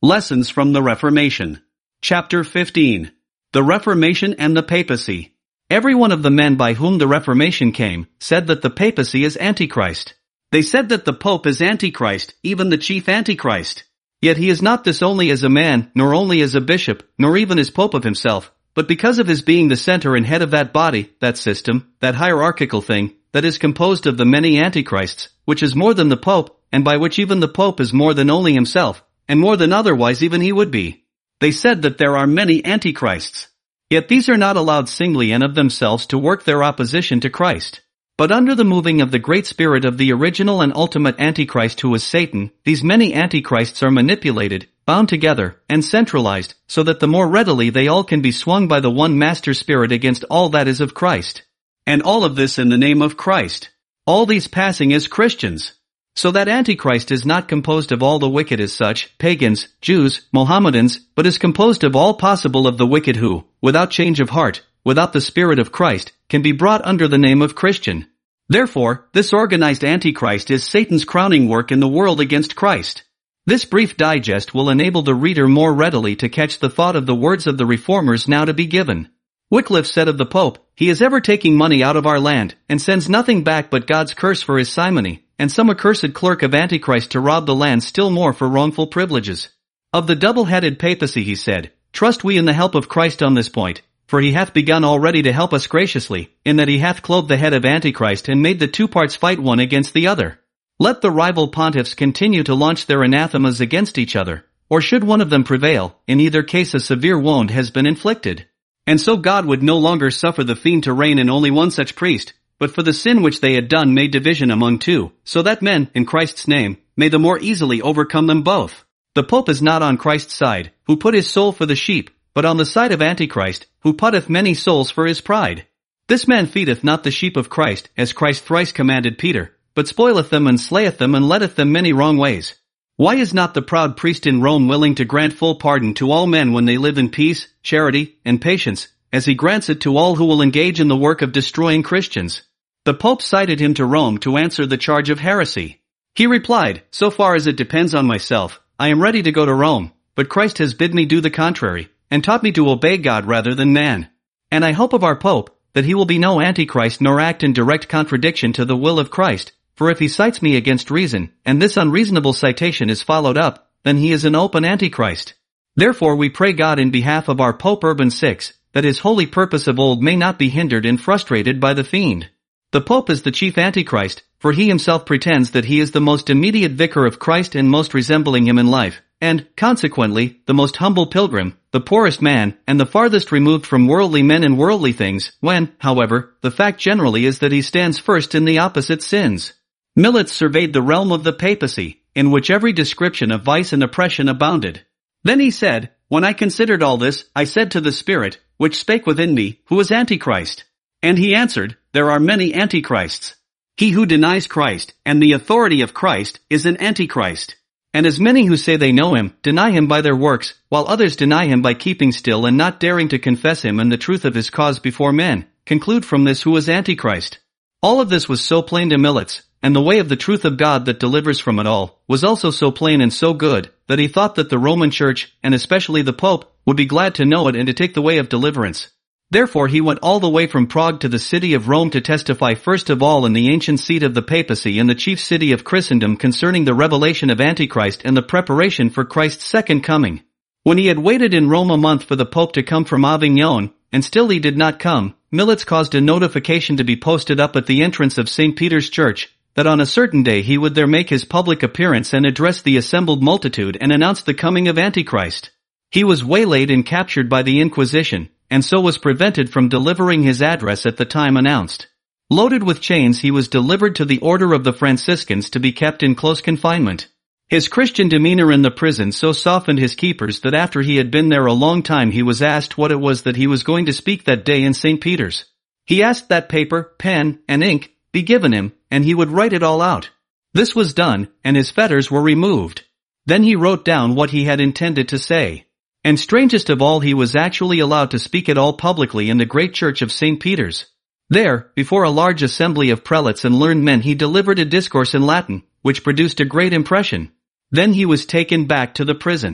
Lessons from the Reformation. Chapter 15. The Reformation and the Papacy. Every one of the men by whom the Reformation came said that the papacy is Antichrist. They said that the Pope is Antichrist, even the chief Antichrist. Yet he is not this only as a man, nor only as a bishop, nor even as Pope of himself, but because of his being the center and head of that body, that system, that hierarchical thing, that is composed of the many Antichrists, which is more than the Pope, and by which even the Pope is more than only himself, and more than otherwise even he would be. They said that there are many Antichrists. Yet these are not allowed singly and of themselves to work their opposition to Christ. But under the moving of the great spirit of the original and ultimate Antichrist who is Satan, these many Antichrists are manipulated, bound together, and centralized, so that the more readily they all can be swung by the one master spirit against all that is of Christ. And all of this in the name of Christ. All these passing as Christians. So that Antichrist is not composed of all the wicked as such, pagans, Jews, Mohammedans, but is composed of all possible of the wicked who, without change of heart, without the Spirit of Christ, can be brought under the name of Christian. Therefore, this organized Antichrist is Satan's crowning work in the world against Christ. This brief digest will enable the reader more readily to catch the thought of the words of the Reformers now to be given. Wycliffe said of the Pope, "He is ever taking money out of our land, and sends nothing back but God's curse for his simony, and some accursed clerk of Antichrist to rob the land still more for wrongful privileges." Of the double-headed papacy he said, "Trust we in the help of Christ on this point, for he hath begun already to help us graciously, in that he hath clothed the head of Antichrist and made the two parts fight one against the other. Let the rival pontiffs continue to launch their anathemas against each other, or should one of them prevail, in either case a severe wound has been inflicted. And so God would no longer suffer the fiend to reign in only one such priest, but for the sin which they had done made division among two, so that men, in Christ's name, may the more easily overcome them both. The Pope is not on Christ's side, who put his soul for the sheep, but on the side of Antichrist, who putteth many souls for his pride. This man feedeth not the sheep of Christ, as Christ thrice commanded Peter, but spoileth them and slayeth them and leadeth them many wrong ways. Why is not the proud priest in Rome willing to grant full pardon to all men when they live in peace, charity, and patience, as he grants it to all who will engage in the work of destroying Christians?" The Pope cited him to Rome to answer the charge of heresy. He replied, "So far as it depends on myself, I am ready to go to Rome, but Christ has bid me do the contrary, and taught me to obey God rather than man. And I hope of our Pope, that he will be no Antichrist nor act in direct contradiction to the will of Christ, for if he cites me against reason, and this unreasonable citation is followed up, then he is an open Antichrist. Therefore we pray God in behalf of our Pope Urban VI, that his holy purpose of old may not be hindered and frustrated by the fiend. The Pope is the chief Antichrist, for he himself pretends that he is the most immediate vicar of Christ and most resembling him in life, and, consequently, the most humble pilgrim, the poorest man, and the farthest removed from worldly men and worldly things, when, however, the fact generally is that he stands first in the opposite sins." Millet surveyed the realm of the papacy, in which every description of vice and oppression abounded. Then he said, "When I considered all this, I said to the Spirit, which spake within me, Who is Antichrist? And he answered, There are many Antichrists. He who denies Christ, and the authority of Christ, is an Antichrist. And as many who say they know him, deny him by their works, while others deny him by keeping still and not daring to confess him and the truth of his cause before men, conclude from this who is Antichrist." All of this was so plain to Millet, and the way of the truth of God that delivers from it all, was also so plain and so good, that he thought that the Roman Church, and especially the Pope, would be glad to know it and to take the way of deliverance. Therefore he went all the way from Prague to the city of Rome to testify first of all in the ancient seat of the papacy and the chief city of Christendom concerning the revelation of Antichrist and the preparation for Christ's second coming. When he had waited in Rome a month for the Pope to come from Avignon, and still he did not come, Millet caused a notification to be posted up at the entrance of St. Peter's Church, that on a certain day he would there make his public appearance and address the assembled multitude and announce the coming of Antichrist. He was waylaid and captured by the Inquisition, and so was prevented from delivering his address at the time announced. Loaded with chains he was delivered to the order of the Franciscans to be kept in close confinement. His Christian demeanor in the prison so softened his keepers that after he had been there a long time he was asked what it was that he was going to speak that day in St. Peter's. He asked that paper, pen, and ink be given him, and he would write it all out. This was done, and his fetters were removed. Then he wrote down what he had intended to say. And strangest of all, he was actually allowed to speak it all publicly in the great church of St. Peter's. There, before a large assembly of prelates and learned men, he delivered a discourse in Latin, which produced a great impression. Then he was taken back to the prison.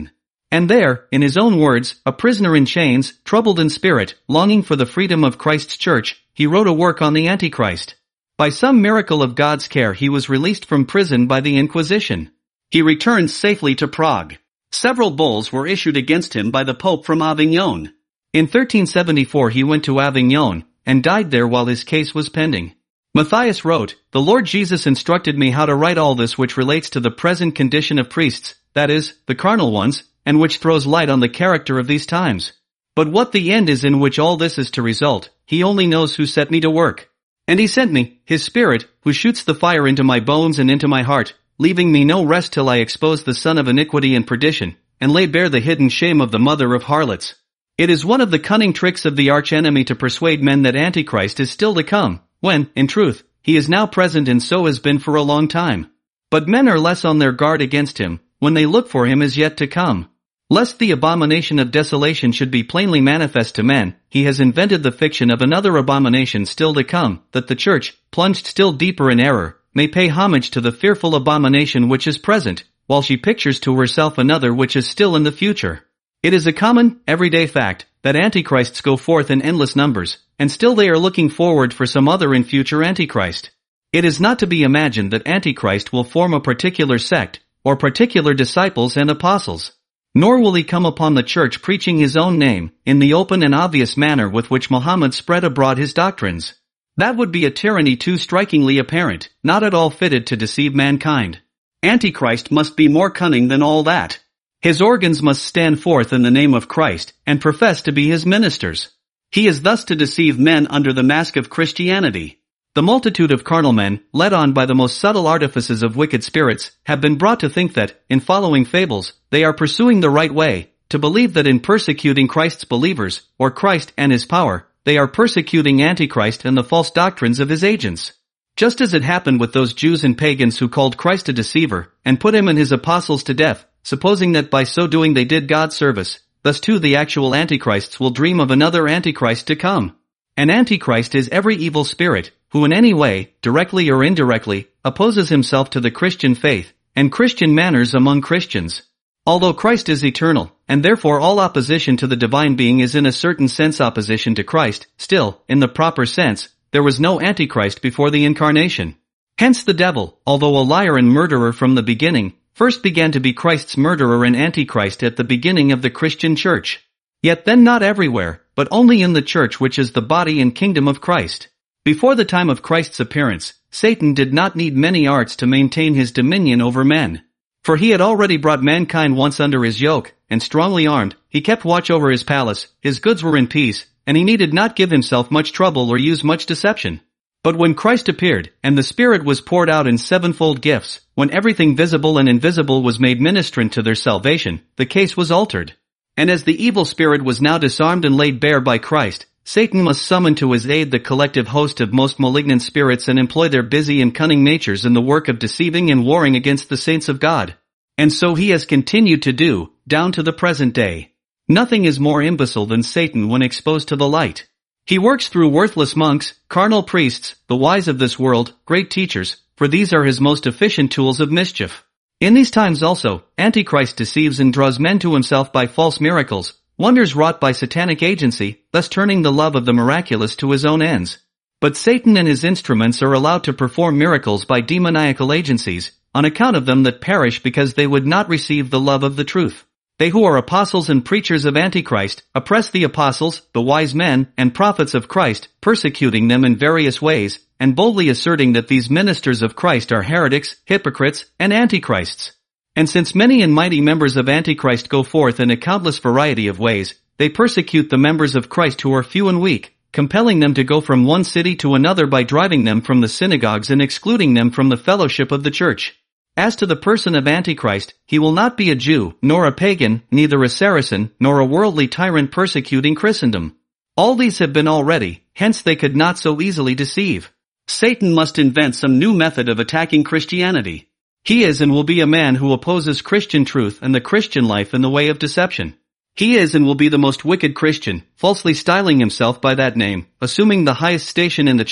And there, in his own words, a prisoner in chains, troubled in spirit, longing for the freedom of Christ's church, he wrote a work on the Antichrist. By some miracle of God's care he was released from prison by the Inquisition. He returned safely to Prague. Several bulls were issued against him by the Pope from Avignon. In 1374 he went to Avignon, and died there while his case was pending. Matthias wrote, "The Lord Jesus instructed me how to write all this which relates to the present condition of priests, that is, the carnal ones, and which throws light on the character of these times. But what the end is in which all this is to result, he only knows who set me to work. And he sent me, his Spirit, who shoots the fire into my bones and into my heart, leaving me no rest till I expose the son of iniquity and perdition, and lay bare the hidden shame of the mother of harlots." It is one of the cunning tricks of the arch-enemy to persuade men that Antichrist is still to come, when, in truth, he is now present and so has been for a long time. But men are less on their guard against him, when they look for him as yet to come. Lest the abomination of desolation should be plainly manifest to men, he has invented the fiction of another abomination still to come, that the church, plunged still deeper in error, may pay homage to the fearful abomination which is present, while she pictures to herself another which is still in the future. It is a common, everyday fact, that antichrists go forth in endless numbers, and still they are looking forward for some other in future antichrist. It is not to be imagined that Antichrist will form a particular sect, or particular disciples and apostles. Nor will he come upon the church preaching his own name, in the open and obvious manner with which Muhammad spread abroad his doctrines. That would be a tyranny too strikingly apparent, not at all fitted to deceive mankind. Antichrist must be more cunning than all that. His organs must stand forth in the name of Christ, and profess to be his ministers. He is thus to deceive men under the mask of Christianity. The multitude of carnal men, led on by the most subtle artifices of wicked spirits, have been brought to think that, in following fables, they are pursuing the right way, to believe that in persecuting Christ's believers, or Christ and his power, they are persecuting Antichrist and the false doctrines of his agents. Just as it happened with those Jews and pagans who called Christ a deceiver, and put him and his apostles to death, supposing that by so doing they did God service, thus too the actual Antichrists will dream of another Antichrist to come. An Antichrist is every evil spirit, who in any way, directly or indirectly, opposes himself to the Christian faith, and Christian manners among Christians. Although Christ is eternal, and therefore all opposition to the divine being is in a certain sense opposition to Christ, still, in the proper sense, there was no Antichrist before the incarnation. Hence the devil, although a liar and murderer from the beginning, first began to be Christ's murderer and Antichrist at the beginning of the Christian church. Yet then not everywhere, but only in the church which is the body and kingdom of Christ. Before the time of Christ's appearance, Satan did not need many arts to maintain his dominion over men. For he had already brought mankind once under his yoke, and strongly armed, he kept watch over his palace, his goods were in peace, and he needed not give himself much trouble or use much deception. But when Christ appeared, and the Spirit was poured out in sevenfold gifts, when everything visible and invisible was made ministrant to their salvation, the case was altered. And as the evil spirit was now disarmed and laid bare by Christ, Satan must summon to his aid the collective host of most malignant spirits and employ their busy and cunning natures in the work of deceiving and warring against the saints of God. And so he has continued to do, down to the present day. Nothing is more imbecile than Satan when exposed to the light. He works through worthless monks, carnal priests, the wise of this world, great teachers, for these are his most efficient tools of mischief. In these times also, Antichrist deceives and draws men to himself by false miracles, wonders wrought by satanic agency, thus turning the love of the miraculous to his own ends. But Satan and his instruments are allowed to perform miracles by demoniacal agencies, on account of them that perish because they would not receive the love of the truth. They who are apostles and preachers of Antichrist, oppress the apostles, the wise men, and prophets of Christ, persecuting them in various ways, and boldly asserting that these ministers of Christ are heretics, hypocrites, and antichrists. And since many and mighty members of Antichrist go forth in a countless variety of ways, they persecute the members of Christ who are few and weak, compelling them to go from one city to another by driving them from the synagogues and excluding them from the fellowship of the church. As to the person of Antichrist, he will not be a Jew, nor a pagan, neither a Saracen, nor a worldly tyrant persecuting Christendom. All these have been already, hence they could not so easily deceive. Satan must invent some new method of attacking Christianity. He is and will be a man who opposes Christian truth and the Christian life in the way of deception. He is and will be the most wicked Christian, falsely styling himself by that name, assuming the highest station in the church,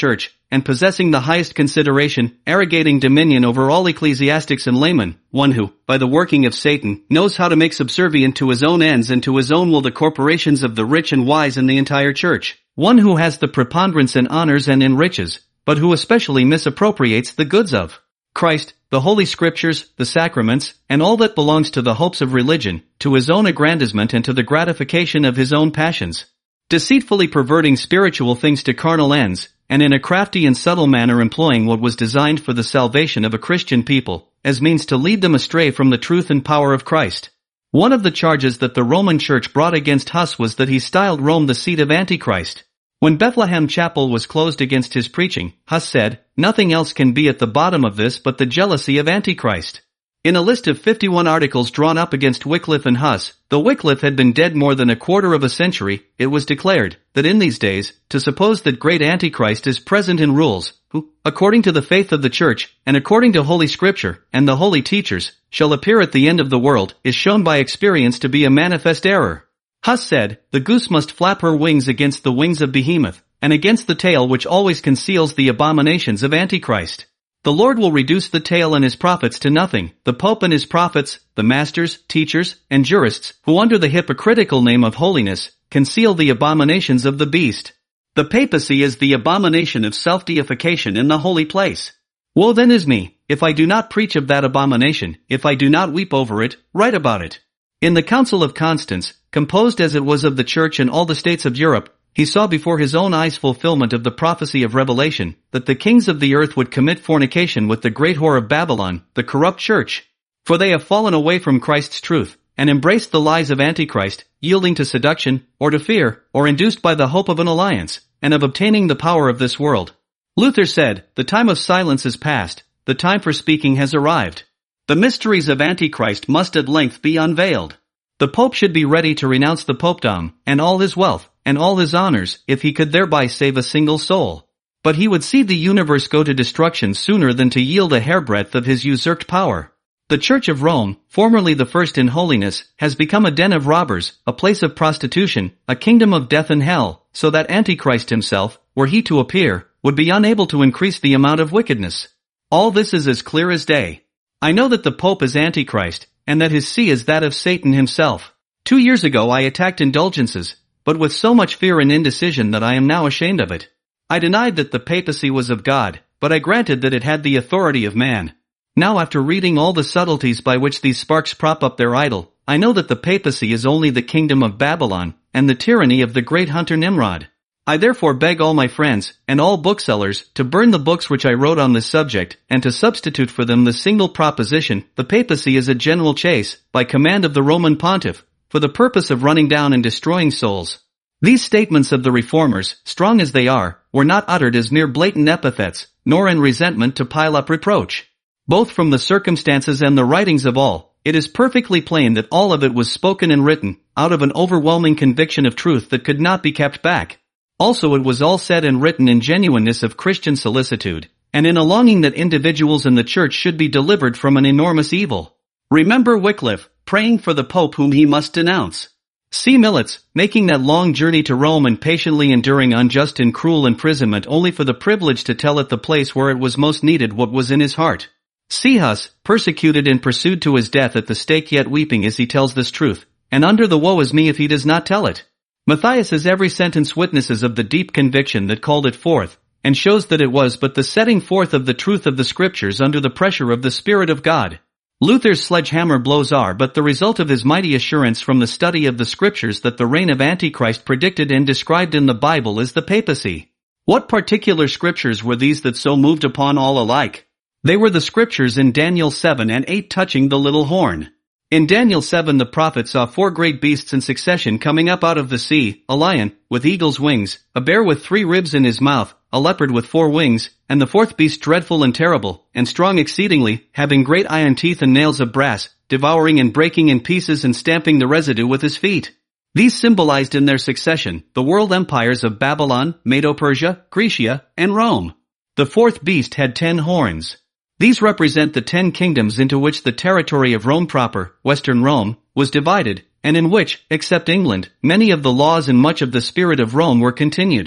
and possessing the highest consideration, arrogating dominion over all ecclesiastics and laymen, one who, by the working of Satan, knows how to make subservient to his own ends and to his own will the corporations of the rich and wise in the entire church, one who has the preponderance in honors and in riches, but who especially misappropriates the goods of Christ, the Holy Scriptures, the sacraments, and all that belongs to the hopes of religion, to his own aggrandizement and to the gratification of his own passions. Deceitfully perverting spiritual things to carnal ends, and in a crafty and subtle manner employing what was designed for the salvation of a Christian people, as means to lead them astray from the truth and power of Christ. One of the charges that the Roman Church brought against Huss was that he styled Rome the seat of Antichrist. When Bethlehem Chapel was closed against his preaching, Huss said, "Nothing else can be at the bottom of this but the jealousy of Antichrist." In a list of 51 articles drawn up against Wycliffe and Huss, though Wycliffe had been dead more than a quarter of a century, it was declared that in these days, to suppose that great Antichrist is present and rules, who, according to the faith of the Church, and according to Holy Scripture, and the holy teachers, shall appear at the end of the world, is shown by experience to be a manifest error. Huss said, "The goose must flap her wings against the wings of Behemoth, and against the tail which always conceals the abominations of Antichrist. The Lord will reduce the tail and his prophets to nothing, the Pope and his prophets, the masters, teachers, and jurists, who under the hypocritical name of holiness, conceal the abominations of the beast. The papacy is the abomination of self-deification in the holy place. Woe then is me, if I do not preach of that abomination, if I do not weep over it, write about it." In the Council of Constance, composed as it was of the Church and all the states of Europe, he saw before his own eyes fulfillment of the prophecy of Revelation, that the kings of the earth would commit fornication with the great whore of Babylon, the corrupt church. For they have fallen away from Christ's truth, and embraced the lies of Antichrist, yielding to seduction, or to fear, or induced by the hope of an alliance, and of obtaining the power of this world. Luther said, "The time of silence is past, the time for speaking has arrived. The mysteries of Antichrist must at length be unveiled. The Pope should be ready to renounce the popedom, and all his wealth, and all his honors, if he could thereby save a single soul. But he would see the universe go to destruction sooner than to yield a hairbreadth of his usurped power. The Church of Rome, formerly the first in holiness, has become a den of robbers, a place of prostitution, a kingdom of death and hell, so that Antichrist himself, were he to appear, would be unable to increase the amount of wickedness. All this is as clear as day. I know that the Pope is Antichrist, and that his see is that of Satan himself. 2 years ago I attacked indulgences, but with so much fear and indecision that I am now ashamed of it. I denied that the papacy was of God, but I granted that it had the authority of man. Now after reading all the subtleties by which these sparks prop up their idol, I know that the papacy is only the kingdom of Babylon, and the tyranny of the great hunter Nimrod. I therefore beg all my friends, and all booksellers, to burn the books which I wrote on this subject, and to substitute for them the single proposition, the papacy is a general chase, by command of the Roman pontiff, for the purpose of running down and destroying souls. These statements of the reformers, strong as they are, were not uttered as mere blatant epithets, nor in resentment to pile up reproach. Both from the circumstances and the writings of all, it is perfectly plain that all of it was spoken and written, out of an overwhelming conviction of truth that could not be kept back. Also it was all said and written in genuineness of Christian solicitude, and in a longing that individuals in the Church should be delivered from an enormous evil. Remember Wycliffe, praying for the Pope whom he must denounce. See Millet's, making that long journey to Rome and patiently enduring unjust and cruel imprisonment only for the privilege to tell at the place where it was most needed what was in his heart. See Huss, persecuted and pursued to his death at the stake yet weeping as he tells this truth, and under the woe is me if he does not tell it. Matthias's every sentence witnesses of the deep conviction that called it forth, and shows that it was but the setting forth of the truth of the Scriptures under the pressure of the Spirit of God. Luther's sledgehammer blows are but the result of his mighty assurance from the study of the Scriptures that the reign of Antichrist predicted and described in the Bible is the papacy. What particular Scriptures were these that so moved upon all alike? They were the Scriptures in Daniel 7 and 8 touching the little horn. In Daniel 7 the prophet saw 4 great beasts in succession coming up out of the sea, a lion, with eagle's wings, a bear with 3 ribs in his mouth, a leopard with 4 wings, and the 4th beast dreadful and terrible, and strong exceedingly, having great iron teeth and nails of brass, devouring and breaking in pieces and stamping the residue with his feet. These symbolized in their succession the world empires of Babylon, Medo-Persia, Grecia, and Rome. The 4th beast had 10 horns. These represent the 10 kingdoms into which the territory of Rome proper, Western Rome, was divided, and in which, except England, many of the laws and much of the spirit of Rome were continued.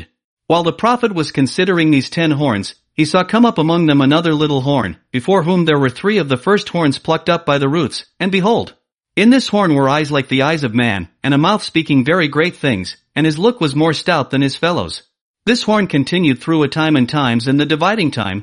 While the prophet was considering these 10 horns, he saw come up among them another little horn, before whom there were 3 of the first horns plucked up by the roots, and behold, in this horn were eyes like the eyes of man, and a mouth speaking very great things, and his look was more stout than his fellows. This horn continued through a time and times and the dividing time,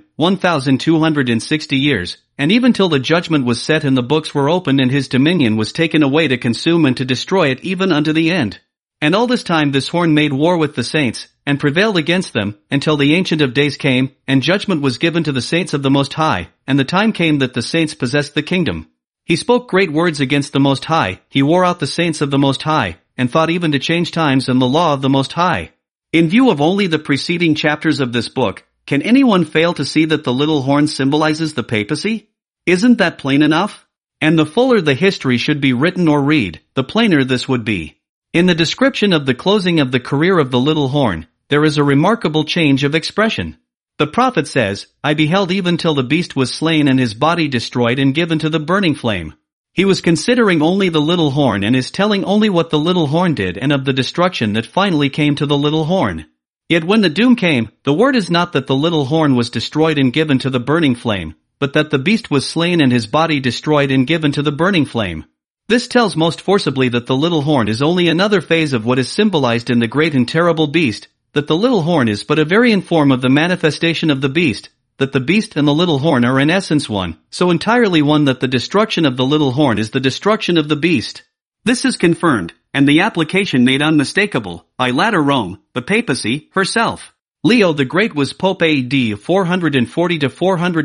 1,260 years, and even till the judgment was set and the books were opened and his dominion was taken away to consume and to destroy it even unto the end. And all this time this horn made war with the saints, and prevailed against them, until the Ancient of Days came, and judgment was given to the saints of the Most High, and the time came that the saints possessed the kingdom. He spoke great words against the Most High, he wore out the saints of the Most High, and thought even to change times and the law of the Most High. In view of only the preceding chapters of this book, can anyone fail to see that the little horn symbolizes the papacy? Isn't that plain enough? And the fuller the history should be written or read, the plainer this would be. In the description of the closing of the career of the little horn, there is a remarkable change of expression. The prophet says, I beheld even till the beast was slain and his body destroyed and given to the burning flame. He was considering only the little horn and is telling only what the little horn did and of the destruction that finally came to the little horn. Yet when the doom came, the word is not that the little horn was destroyed and given to the burning flame, but that the beast was slain and his body destroyed and given to the burning flame. This tells most forcibly that the little horn is only another phase of what is symbolized in the great and terrible beast, that the little horn is but a variant form of the manifestation of the beast, that the beast and the little horn are in essence one, so entirely one that the destruction of the little horn is the destruction of the beast. This is confirmed, and the application made unmistakable, by latter Rome, the papacy, herself. Leo the Great was Pope AD 440 to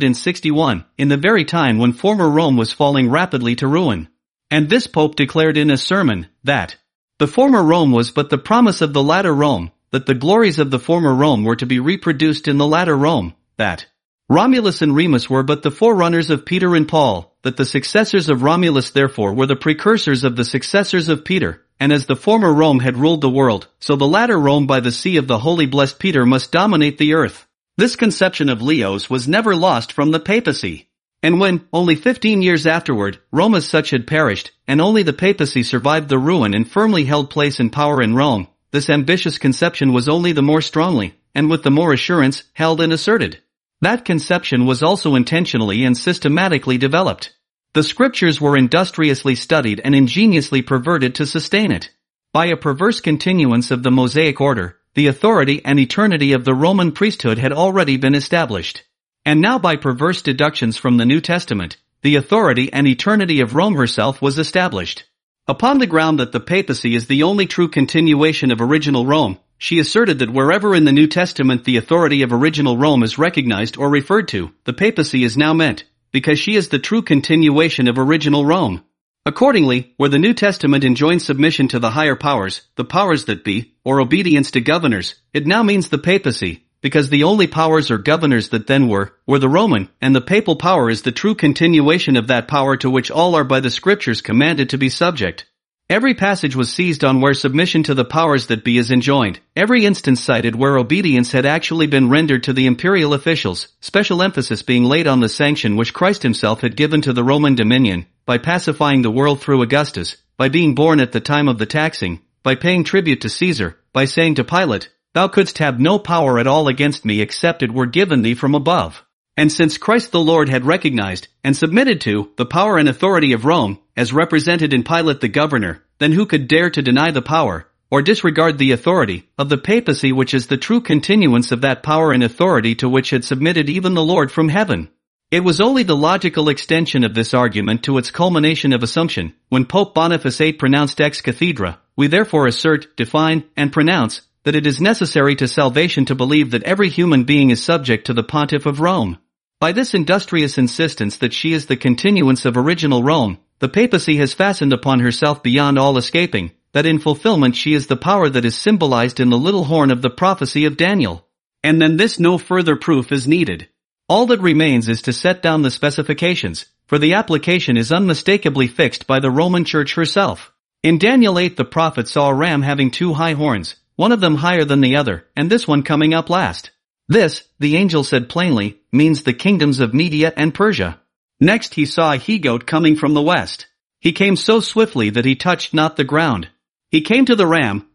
461, in the very time when former Rome was falling rapidly to ruin. And this Pope declared in a sermon, that the former Rome was but the promise of the latter Rome, that the glories of the former Rome were to be reproduced in the latter Rome, that Romulus and Remus were but the forerunners of Peter and Paul, that the successors of Romulus therefore were the precursors of the successors of Peter, and as the former Rome had ruled the world, so the latter Rome by the see of the holy blessed Peter must dominate the earth. This conception of Leo's was never lost from the papacy. And when, only 15 years afterward, Rome as such had perished, and only the papacy survived the ruin and firmly held place and power in Rome, this ambitious conception was only the more strongly, and with the more assurance, held and asserted. That conception was also intentionally and systematically developed. The scriptures were industriously studied and ingeniously perverted to sustain it. By a perverse continuance of the Mosaic order, the authority and eternity of the Roman priesthood had already been established. And now by perverse deductions from the New Testament, the authority and eternity of Rome herself was established. Upon the ground that the papacy is the only true continuation of original Rome, she asserted that wherever in the New Testament the authority of original Rome is recognized or referred to, the papacy is now meant, because she is the true continuation of original Rome. Accordingly, where the New Testament enjoins submission to the higher powers, the powers that be, or obedience to governors, it now means the papacy, because the only powers or governors that then were the Roman, and the papal power is the true continuation of that power to which all are by the scriptures commanded to be subject. Every passage was seized on where submission to the powers that be is enjoined, every instance cited where obedience had actually been rendered to the imperial officials, special emphasis being laid on the sanction which Christ himself had given to the Roman dominion, by pacifying the world through Augustus, by being born at the time of the taxing, by paying tribute to Caesar, by saying to Pilate, Thou couldst have no power at all against me except it were given thee from above. And since Christ the Lord had recognized, and submitted to, the power and authority of Rome, as represented in Pilate the governor, then who could dare to deny the power, or disregard the authority, of the papacy which is the true continuance of that power and authority to which had submitted even the Lord from heaven? It was only the logical extension of this argument to its culmination of assumption, when Pope Boniface VIII pronounced ex cathedra, we therefore assert, define, and pronounce, that it is necessary to salvation to believe that every human being is subject to the pontiff of Rome. By this industrious insistence that she is the continuance of original Rome, the papacy has fastened upon herself beyond all escaping, that in fulfillment she is the power that is symbolized in the little horn of the prophecy of Daniel. And then this no further proof is needed. All that remains is to set down the specifications, for the application is unmistakably fixed by the Roman Church herself. In Daniel 8 the prophet saw a ram having 2 high horns, one of them higher than the other, and this one coming up last. This, the angel said plainly, means the kingdoms of Media and Persia. Next he saw a he-goat coming from the west. He came so swiftly that he touched not the ground. He came to the ram,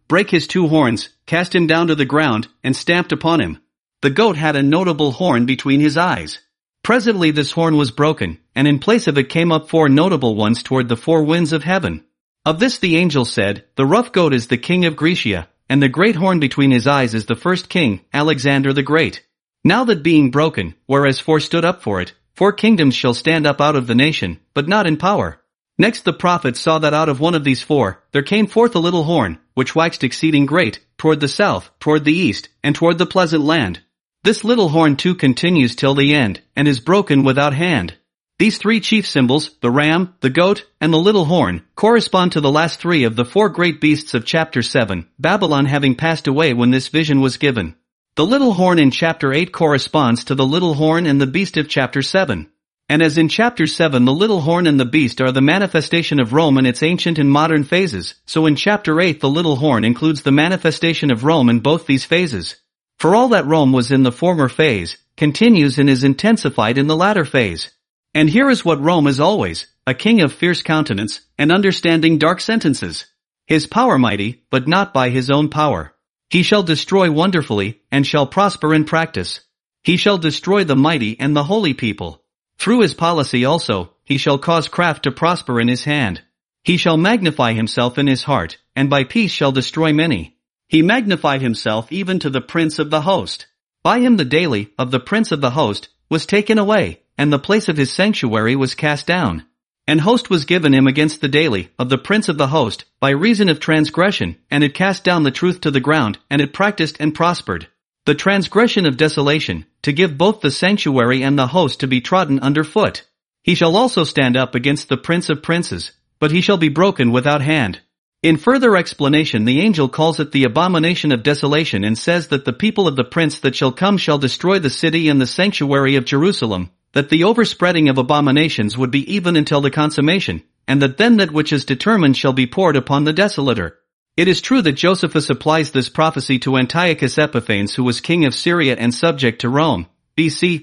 brake his 2 horns, cast him down to the ground, and stamped upon him. The goat had a notable horn between his eyes. Presently this horn was broken, and in place of it came up 4 notable ones toward the 4 winds of heaven. Of this the angel said, the rough goat is the king of Grecia, and the great horn between his eyes is the first king, Alexander the Great. Now that being broken, whereas 4 stood up for it, 4 kingdoms shall stand up out of the nation, but not in power. Next the prophet saw that out of one of these 4, there came forth a little horn, which waxed exceeding great, toward the south, toward the east, and toward the pleasant land. This little horn too continues till the end, and is broken without hand. These 3 chief symbols, the ram, the goat, and the little horn, correspond to the last 3 of the 4 great beasts of chapter 7, Babylon having passed away when this vision was given. The little horn in chapter 8 corresponds to the little horn and the beast of chapter 7. And as in chapter 7 the little horn and the beast are the manifestation of Rome in its ancient and modern phases, so in chapter 8 the little horn includes the manifestation of Rome in both these phases. For all that Rome was in the former phase, continues and is intensified in the latter phase. And here is what Rome is always, a king of fierce countenance, and understanding dark sentences. His power mighty, but not by his own power. He shall destroy wonderfully, and shall prosper in practice. He shall destroy the mighty and the holy people. Through his policy also, he shall cause craft to prosper in his hand. He shall magnify himself in his heart, and by peace shall destroy many. He magnified himself even to the prince of the host. By him the daily of the prince of the host was taken away, and the place of his sanctuary was cast down. An host was given him against the daily of the prince of the host, by reason of transgression, and it cast down the truth to the ground, and it practiced and prospered. The transgression of desolation, to give both the sanctuary and the host to be trodden under foot. He shall also stand up against the prince of princes, but he shall be broken without hand. In further explanation the angel calls it the abomination of desolation and says that the people of the prince that shall come shall destroy the city and the sanctuary of Jerusalem, that the overspreading of abominations would be even until the consummation, and that then that which is determined shall be poured upon the desolator. It is true that Josephus applies this prophecy to Antiochus Epiphanes, who was king of Syria and subject to Rome, BC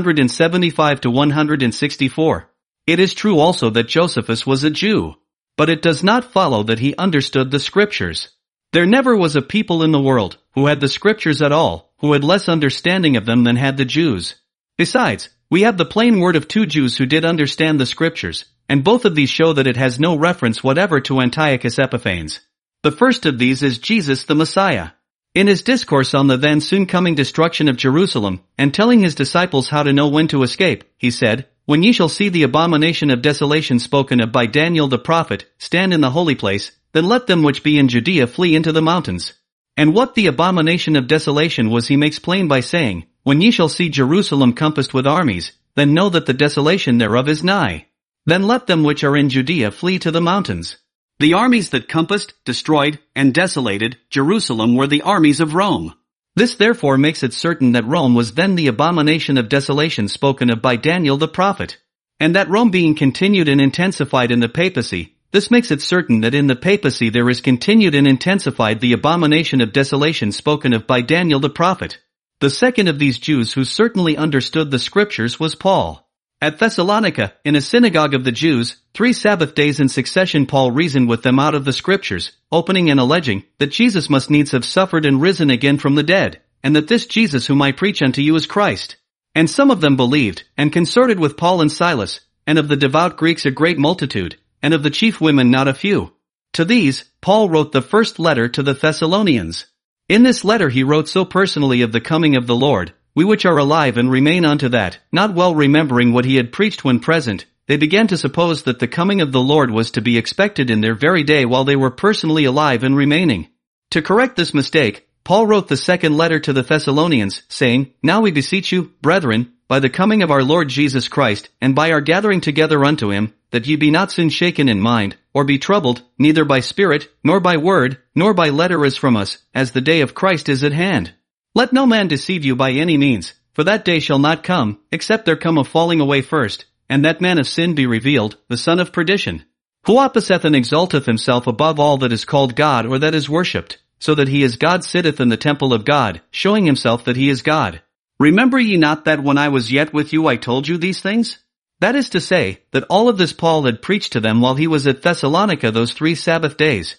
175 to 164. It is true also that Josephus was a Jew. But it does not follow that he understood the scriptures. There never was a people in the world who had the scriptures at all, who had less understanding of them than had the Jews. Besides, we have the plain word of 2 Jews who did understand the scriptures, and both of these show that it has no reference whatever to Antiochus Epiphanes. The first of these is Jesus the Messiah. In his discourse on the then soon coming destruction of Jerusalem, and telling his disciples how to know when to escape, he said, "When ye shall see the abomination of desolation spoken of by Daniel the prophet, stand in the holy place, then let them which be in Judea flee into the mountains." And what the abomination of desolation was he makes plain by saying, "When ye shall see Jerusalem compassed with armies, then know that the desolation thereof is nigh. Then let them which are in Judea flee to the mountains." The armies that compassed, destroyed, and desolated Jerusalem were the armies of Rome. This therefore makes it certain that Rome was then the abomination of desolation spoken of by Daniel the prophet. And that Rome being continued and intensified in the papacy, this makes it certain that in the papacy there is continued and intensified the abomination of desolation spoken of by Daniel the prophet. The second of these Jews who certainly understood the scriptures was Paul. At Thessalonica, in a synagogue of the Jews, 3 Sabbath days in succession Paul reasoned with them out of the scriptures, opening and alleging that Jesus must needs have suffered and risen again from the dead, and that this Jesus whom I preach unto you is Christ. And some of them believed, and consorted with Paul and Silas, and of the devout Greeks a great multitude, and of the chief women not a few. To these, Paul wrote the first letter to the Thessalonians. In this letter he wrote so personally of the coming of the Lord, "We which are alive and remain unto that," not well remembering what he had preached when present, they began to suppose that the coming of the Lord was to be expected in their very day while they were personally alive and remaining. To correct this mistake, Paul wrote the second letter to the Thessalonians, saying, "Now we beseech you, brethren, by the coming of our Lord Jesus Christ, and by our gathering together unto him, that ye be not soon shaken in mind, or be troubled, neither by spirit, nor by word, nor by letter as from us, as the day of Christ is at hand. Let no man deceive you by any means, for that day shall not come, except there come a falling away first, and that man of sin be revealed, the son of perdition, who opposeth and exalteth himself above all that is called God or that is worshipped, so that he as God sitteth in the temple of God, showing himself that he is God. Remember ye not that when I was yet with you I told you these things?" That is to say, that all of this Paul had preached to them while he was at Thessalonica those 3 Sabbath days.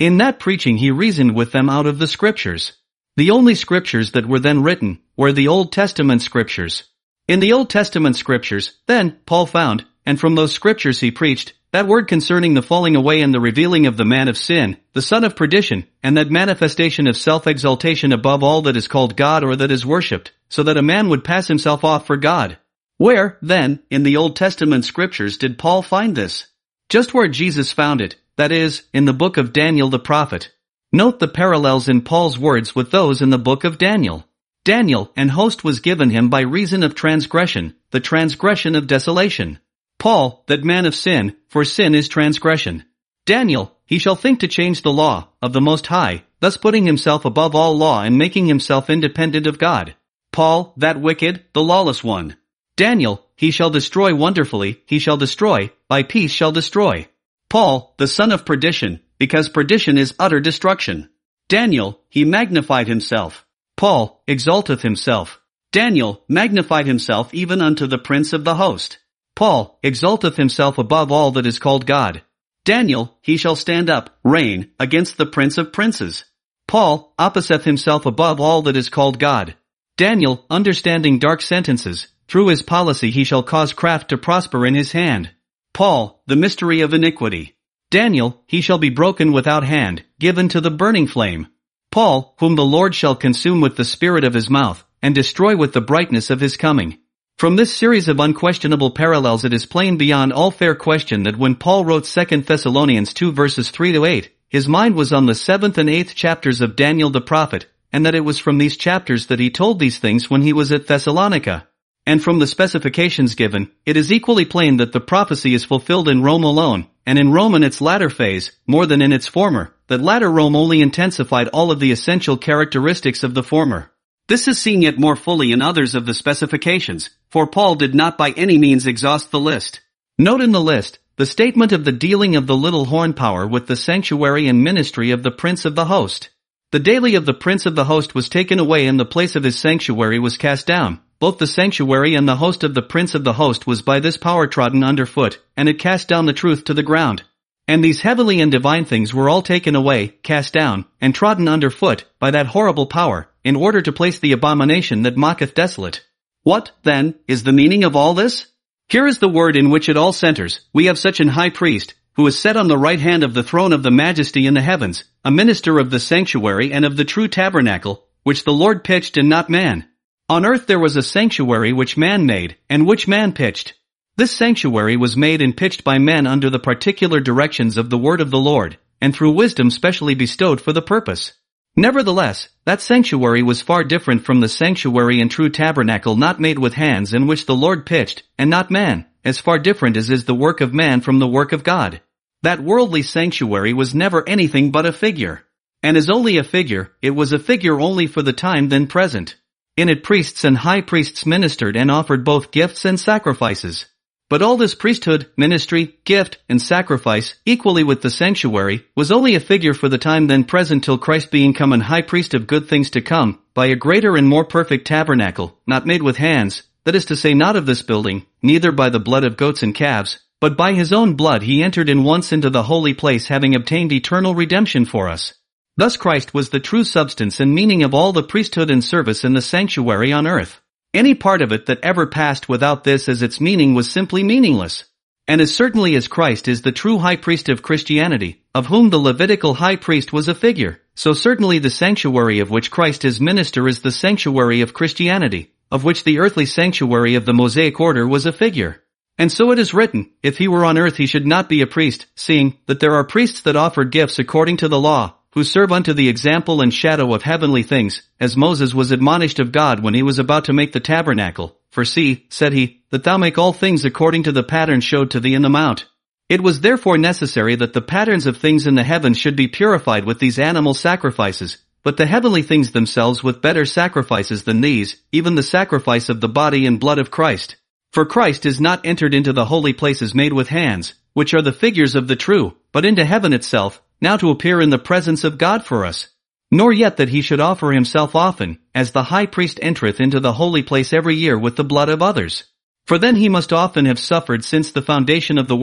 In that preaching he reasoned with them out of the Scriptures. The only Scriptures that were then written were the Old Testament Scriptures. In the Old Testament Scriptures, then, Paul found, and from those Scriptures he preached, that word concerning the falling away and the revealing of the man of sin, the son of perdition, and that manifestation of self-exaltation above all that is called God or that is worshipped, so that a man would pass himself off for God. Where, then, in the Old Testament Scriptures did Paul find this? Just where Jesus found it, that is, in the book of Daniel the prophet. Note the parallels in Paul's words with those in the book of Daniel. Daniel, an host was given him by reason of transgression, the transgression of desolation. Paul, that man of sin, for sin is transgression. Daniel, he shall think to change the law of the Most High, thus putting himself above all law and making himself independent of God. Paul, that wicked, the lawless one. Daniel, he shall destroy wonderfully, he shall destroy, by peace shall destroy. Paul, the son of perdition, because perdition is utter destruction. Daniel, he magnified himself. Paul, exalteth himself. Daniel, magnified himself even unto the prince of the host. Paul, exalteth himself above all that is called God. Daniel, he shall stand up, reign, against the prince of princes. Paul, opposeth himself above all that is called God. Daniel, understanding dark sentences, through his policy he shall cause craft to prosper in his hand. Paul, the mystery of iniquity. Daniel, he shall be broken without hand, given to the burning flame. Paul, whom the Lord shall consume with the spirit of his mouth, and destroy with the brightness of his coming. From this series of unquestionable parallels it is plain beyond all fair question that when Paul wrote 2 Thessalonians 2 verses 3-8, his mind was on the 7th and 8th chapters of Daniel the prophet, and that it was from these chapters that he told these things when he was at Thessalonica. And from the specifications given, it is equally plain that the prophecy is fulfilled in Rome alone, and in Rome in its latter phase, more than in its former, that latter Rome only intensified all of the essential characteristics of the former. This is seen yet more fully in others of the specifications, for Paul did not by any means exhaust the list. Note in the list, the statement of the dealing of the little horn power with the sanctuary and ministry of the prince of the host. The daily of the prince of the host was taken away and the place of his sanctuary was cast down. Both the sanctuary and the host of the prince of the host was by this power trodden under foot, and it cast down the truth to the ground. And these heavenly and divine things were all taken away, cast down, and trodden under foot, by that horrible power, in order to place the abomination that mocketh desolate. What, then, is the meaning of all this? Here is the word in which it all centers. We have such an high priest, who is set on the right hand of the throne of the majesty in the heavens, a minister of the sanctuary and of the true tabernacle, which the Lord pitched and not man. On earth there was a sanctuary which man made, and which man pitched. This sanctuary was made and pitched by men under the particular directions of the word of the Lord, and through wisdom specially bestowed for the purpose. Nevertheless, that sanctuary was far different from the sanctuary and true tabernacle not made with hands in which the Lord pitched, and not man, as far different as is the work of man from the work of God. That worldly sanctuary was never anything but a figure. And as only a figure, it was a figure only for the time then present. In it priests and high priests ministered and offered both gifts and sacrifices. But all this priesthood, ministry, gift, and sacrifice, equally with the sanctuary, was only a figure for the time then present till Christ being come an high priest of good things to come, by a greater and more perfect tabernacle, not made with hands, that is to say not of this building, neither by the blood of goats and calves, but by his own blood he entered in once into the holy place having obtained eternal redemption for us. Thus Christ was the true substance and meaning of all the priesthood and service in the sanctuary on earth. Any part of it that ever passed without this as its meaning was simply meaningless. And as certainly as Christ is the true high priest of Christianity, of whom the Levitical high priest was a figure, so certainly the sanctuary of which Christ is minister is the sanctuary of Christianity, of which the earthly sanctuary of the Mosaic order was a figure. And so it is written, if he were on earth he should not be a priest, seeing that there are priests that offer gifts according to the law, who serve unto the example and shadow of heavenly things, as Moses was admonished of God when he was about to make the tabernacle. For see, said he, that thou make all things according to the pattern showed to thee in the mount. It was therefore necessary that the patterns of things in the heavens should be purified with these animal sacrifices, but the heavenly things themselves with better sacrifices than these, even the sacrifice of the body and blood of Christ. For Christ is not entered into the holy places made with hands, which are the figures of the true, but into heaven itself, now to appear in the presence of God for us. Nor yet that he should offer himself often, as the high priest entereth into the holy place every year with the blood of others. For then he must often have suffered since the foundation of the world,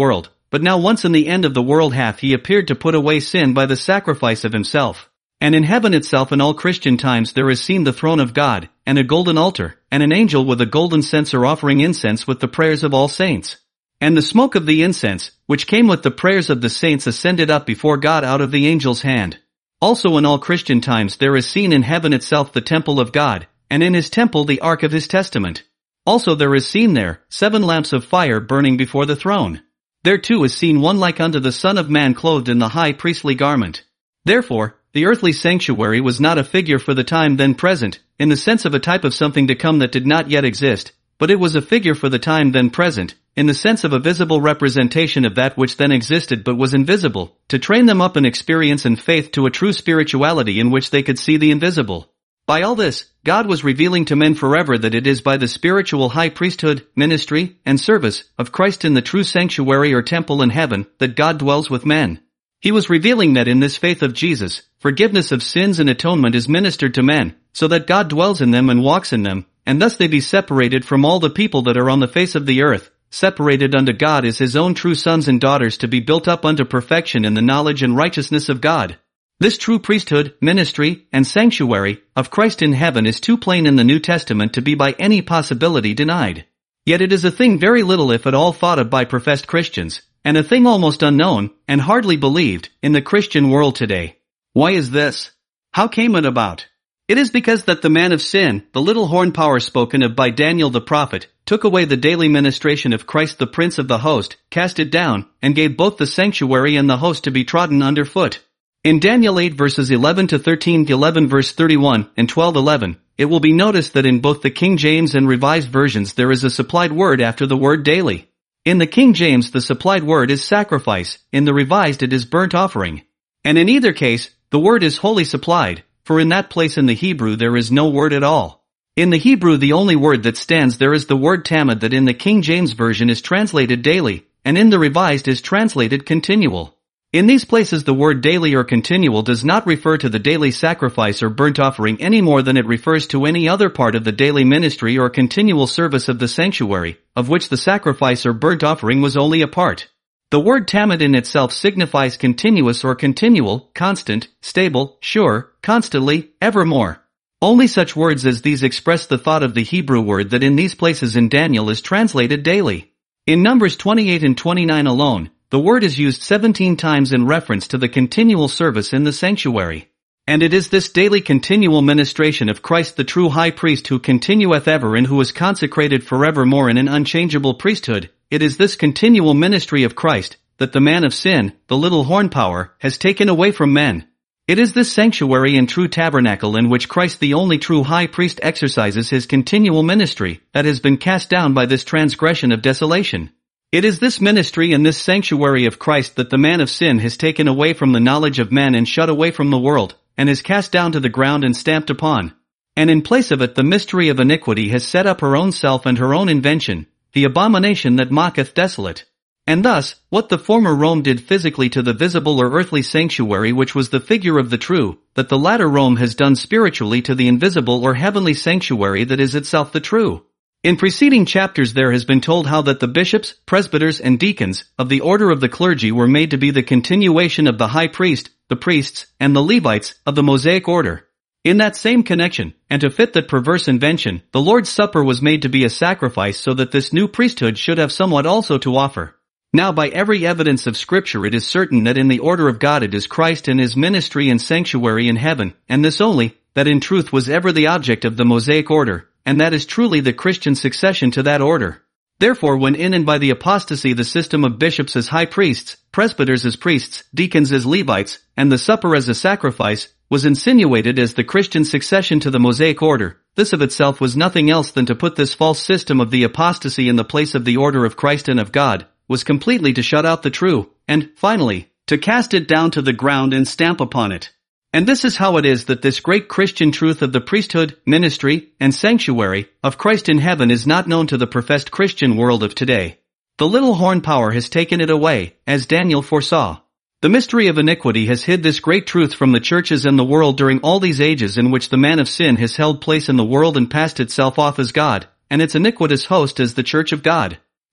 but now once in the end of the world hath he appeared to put away sin by the sacrifice of himself. And in heaven itself in all Christian times there is seen the throne of God, and a golden altar, and an angel with a golden censer offering incense with the prayers of all saints. And the smoke of the incense, which came with the prayers of the saints, ascended up before God out of the angel's hand. Also in all Christian times there is seen in heaven itself the temple of God, and in his temple the ark of his testament. Also there is seen there 7 lamps of fire burning before the throne. There too is seen one like unto the Son of Man clothed in the high priestly garment. Therefore, the earthly sanctuary was not a figure for the time then present, in the sense of a type of something to come that did not yet exist, but it was a figure for the time then present, in the sense of a visible representation of that which then existed but was invisible, to train them up in experience and faith to a true spirituality in which they could see the invisible. By all this, God was revealing to men forever that it is by the spiritual high priesthood, ministry, and service of Christ in the true sanctuary or temple in heaven that God dwells with men. He was revealing that in this faith of Jesus, forgiveness of sins and atonement is ministered to men, so that God dwells in them and walks in them, and thus they be separated from all the people that are on the face of the earth, separated unto God as his own true sons and daughters, to be built up unto perfection in the knowledge and righteousness of God. This true priesthood, ministry, and sanctuary of Christ in heaven is too plain in the New Testament to be by any possibility denied. Yet it is a thing very little if at all thought of by professed Christians, and a thing almost unknown, and hardly believed, in the Christian world today. Why is this? How came it about? It is because that the man of sin, the little horn power spoken of by Daniel the prophet, took away the daily ministration of Christ the Prince of the host, cast it down, and gave both the sanctuary and the host to be trodden under foot. In Daniel 8 verses 11 to 13, 11 verse 31, and 12:11, it will be noticed that in both the King James and Revised versions there is a supplied word after the word daily. In the King James the supplied word is sacrifice, in the Revised it is burnt offering. And in either case, the word is wholly supplied, for in that place in the Hebrew there is no word at all. In the Hebrew the only word that stands there is the word tamid that in the King James Version is translated daily, and in the Revised is translated continual. In these places the word daily or continual does not refer to the daily sacrifice or burnt offering any more than it refers to any other part of the daily ministry or continual service of the sanctuary, of which the sacrifice or burnt offering was only a part. The word tamid in itself signifies continuous or continual, constant, stable, sure, constantly, evermore. Only such words as these express the thought of the Hebrew word that in these places in Daniel is translated daily. In Numbers 28 and 29 alone, the word is used 17 times in reference to the continual service in the sanctuary. And it is this daily continual ministration of Christ the true high priest who continueth ever and who is consecrated forevermore in an unchangeable priesthood. It is this continual ministry of Christ that the man of sin, the little horn power, has taken away from men. It is this sanctuary and true tabernacle in which Christ the only true high priest exercises his continual ministry that has been cast down by this transgression of desolation. It is this ministry and this sanctuary of Christ that the man of sin has taken away from the knowledge of men and shut away from the world, and is cast down to the ground and stamped upon. And in place of it the mystery of iniquity has set up her own self and her own invention, the abomination that mocketh desolate. And thus, what the former Rome did physically to the visible or earthly sanctuary which was the figure of the true, that the latter Rome has done spiritually to the invisible or heavenly sanctuary that is itself the true. In preceding chapters there has been told how that the bishops, presbyters, and deacons of the order of the clergy were made to be the continuation of the high priest, the priests, and the Levites of the Mosaic order. In that same connection, and to fit that perverse invention, the Lord's Supper was made to be a sacrifice so that this new priesthood should have somewhat also to offer. Now by every evidence of Scripture it is certain that in the order of God it is Christ and his ministry and sanctuary in heaven, and this only, that in truth was ever the object of the Mosaic order, and that is truly the Christian succession to that order. Therefore when in and by the apostasy the system of bishops as high priests, presbyters as priests, deacons as Levites, and the supper as a sacrifice, was insinuated as the Christian succession to the Mosaic order, this of itself was nothing else than to put this false system of the apostasy in the place of the order of Christ and of God, was completely to shut out the true, and, finally, to cast it down to the ground and stamp upon it. And this is how it is that this great Christian truth of the priesthood, ministry, and sanctuary of Christ in heaven is not known to the professed Christian world of today. The little horn power has taken it away, as Daniel foresaw. The mystery of iniquity has hid this great truth from the churches and the world during all these ages in which the man of sin has held place in the world and passed itself off as God, and its iniquitous host as the church of God.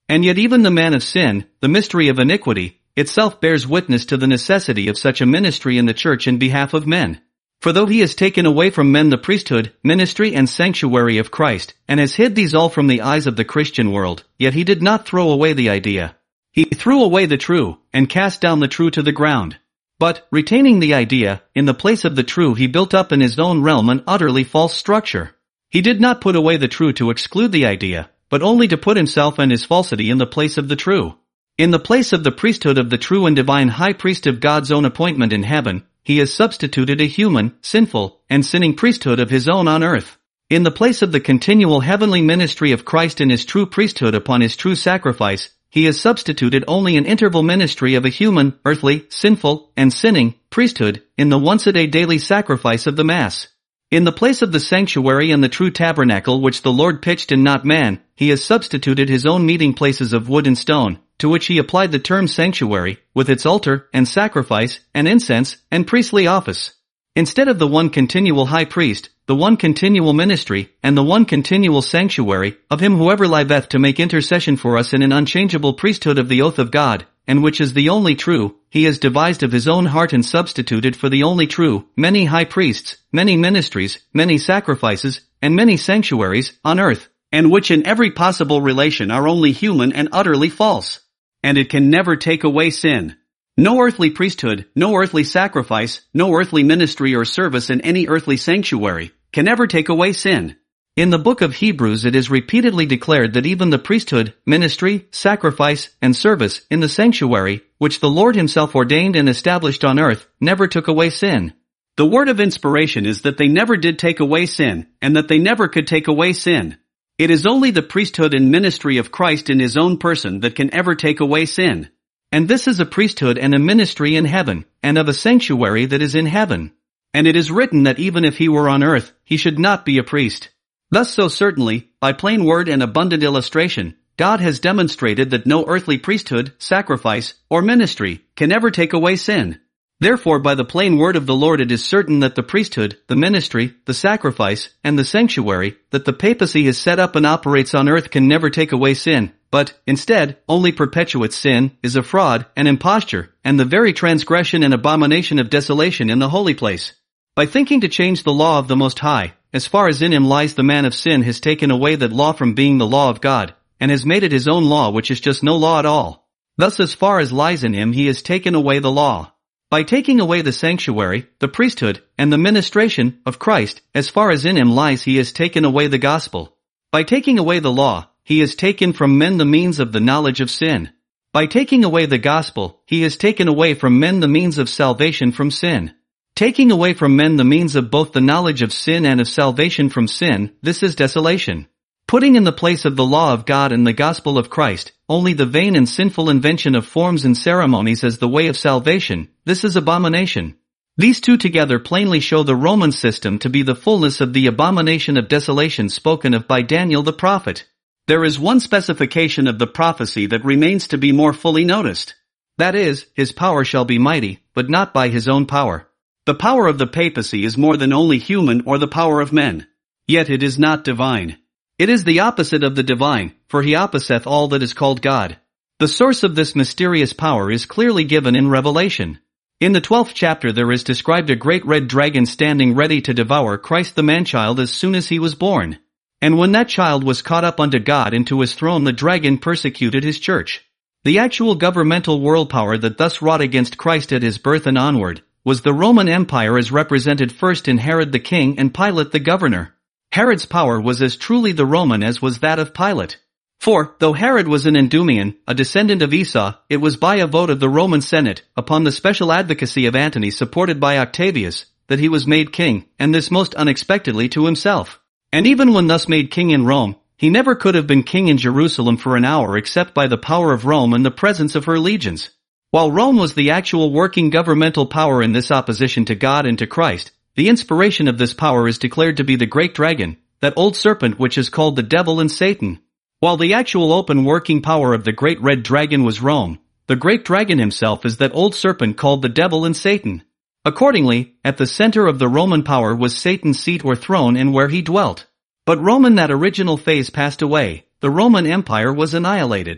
And yet even the man of sin, the mystery of iniquity, itself bears witness to the necessity of such a ministry in the church in behalf of men. For though he has taken away from men the priesthood, ministry and sanctuary of Christ, and has hid these all from the eyes of the Christian world, yet he did not throw away the idea. He threw away the true, and cast down the true to the ground. But, retaining the idea, in the place of the true he built up in his own realm an utterly false structure. He did not put away the true to exclude the idea, but only to put himself and his falsity in the place of the true. In the place of the priesthood of the true and divine high priest of God's own appointment in heaven, he has substituted a human, sinful, and sinning priesthood of his own on earth. In the place of the continual heavenly ministry of Christ in his true priesthood upon his true sacrifice, he has substituted only an interval ministry of a human, earthly, sinful, and sinning priesthood in the once-a-day daily sacrifice of the Mass. In the place of the sanctuary and the true tabernacle which the Lord pitched and not man, he has substituted his own meeting places of wood and stone, to which he applied the term sanctuary, with its altar, and sacrifice, and incense, and priestly office. Instead of the one continual high priest, the one continual ministry, and the one continual sanctuary, of him who ever liveth to make intercession for us in an unchangeable priesthood of the oath of God, and which is the only true, he has devised of his own heart and substituted for the only true, many high priests, many ministries, many sacrifices, and many sanctuaries, on earth, and which in every possible relation are only human and utterly false. And it can never take away sin. No earthly priesthood, no earthly sacrifice, no earthly ministry or service in any earthly sanctuary, can ever take away sin. In the book of Hebrews it is repeatedly declared that even the priesthood, ministry, sacrifice, and service in the sanctuary, which the Lord himself ordained and established on earth, never took away sin. The word of inspiration is that they never did take away sin, and that they never could take away sin. It is only the priesthood and ministry of Christ in his own person that can ever take away sin. And this is a priesthood and a ministry in heaven, and of a sanctuary that is in heaven. And it is written that even if he were on earth, he should not be a priest. Thus so certainly, by plain word and abundant illustration, God has demonstrated that no earthly priesthood, sacrifice, or ministry can ever take away sin. Therefore by the plain word of the Lord it is certain that the priesthood, the ministry, the sacrifice, and the sanctuary that the papacy has set up and operates on earth can never take away sin, but, instead, only perpetuates sin, is a fraud, an imposture, and the very transgression and abomination of desolation in the holy place. By thinking to change the law of the Most High, as far as in him lies the man of sin has taken away that law from being the law of God, and has made it his own law which is just no law at all. Thus as far as lies in him he has taken away the law. By taking away the sanctuary, the priesthood, and the ministration of Christ, as far as in him lies he has taken away the gospel. By taking away the law, he has taken from men the means of the knowledge of sin. By taking away the gospel, he has taken away from men the means of salvation from sin. Taking away from men the means of both the knowledge of sin and of salvation from sin, this is desolation. Putting in the place of the law of God and the gospel of Christ, only the vain and sinful invention of forms and ceremonies as the way of salvation, this is abomination. These two together plainly show the Roman system to be the fullness of the abomination of desolation spoken of by Daniel the prophet. There is one specification of the prophecy that remains to be more fully noticed. That is, his power shall be mighty, but not by his own power. The power of the papacy is more than only human or the power of men. Yet it is not divine. It is the opposite of the divine, for he opposeth all that is called God. The source of this mysterious power is clearly given in Revelation. In the 12th chapter there is described a great red dragon standing ready to devour Christ the man-child as soon as he was born. And when that child was caught up unto God and to his throne, the dragon persecuted his church. The actual governmental world power that thus wrought against Christ at his birth and onward was the Roman Empire as represented first in Herod the king and Pilate the governor. Herod's power was as truly the Roman as was that of Pilate. For, though Herod was an Idumean, a descendant of Esau, it was by a vote of the Roman Senate, upon the special advocacy of Antony supported by Octavius, that he was made king, and this most unexpectedly to himself. And even when thus made king in Rome, he never could have been king in Jerusalem for an hour except by the power of Rome and the presence of her legions. While Rome was the actual working governmental power in this opposition to God and to Christ, the inspiration of this power is declared to be the great dragon, that old serpent which is called the devil and Satan. While the actual open working power of the great red dragon was Rome, the great dragon himself is that old serpent called the devil and Satan. Accordingly, at the center of the Roman power was Satan's seat or throne and where he dwelt. But Rome in that original phase passed away, the Roman Empire was annihilated.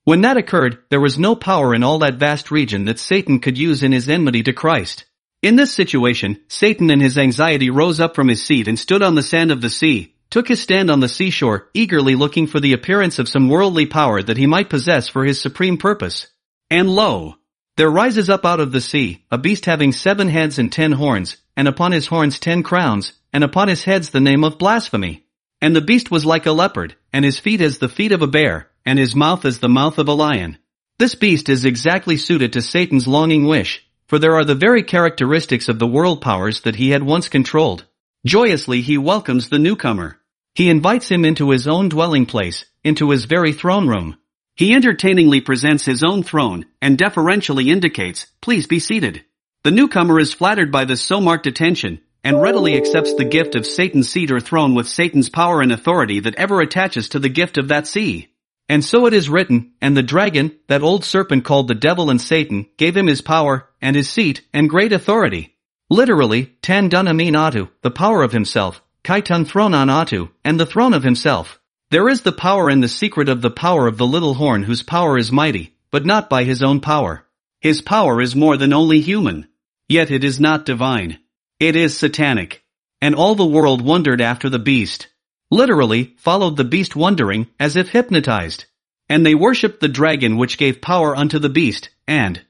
When that occurred, there was no power in all that vast region that Satan could use in his enmity to Christ. In this situation, Satan in his anxiety rose up from his seat and stood on the sand of the sea, took his stand on the seashore, eagerly looking for the appearance of some worldly power that he might possess for his supreme purpose. And lo! There rises up out of the sea, a beast having 7 heads and 10 horns, and upon his horns 10 crowns, and upon his heads the name of blasphemy. And the beast was like a leopard, and his feet as the feet of a bear, and his mouth as the mouth of a lion. This beast is exactly suited to Satan's longing wish, for there are the very characteristics of the world powers that he had once controlled. Joyously he welcomes the newcomer. He invites him into his own dwelling place, into his very throne room. He entertainingly presents his own throne, and deferentially indicates, "Please be seated." The newcomer is flattered by this so marked attention, and readily accepts the gift of Satan's seat or throne with Satan's power and authority that ever attaches to the gift of that see. And so it is written, "And the dragon, that old serpent called the devil and Satan, gave him his power, and his seat, and great authority." Literally, tan dunamin atu, the power of himself, kaitan thronon atu, and the throne of himself. There is the power and the secret of the power of the little horn whose power is mighty, but not by his own power. His power is more than only human. Yet it is not divine. It is satanic. And all the world wondered after the beast. Literally, followed the beast wondering, as if hypnotized. And they worshipped the dragon which gave power unto the beast, and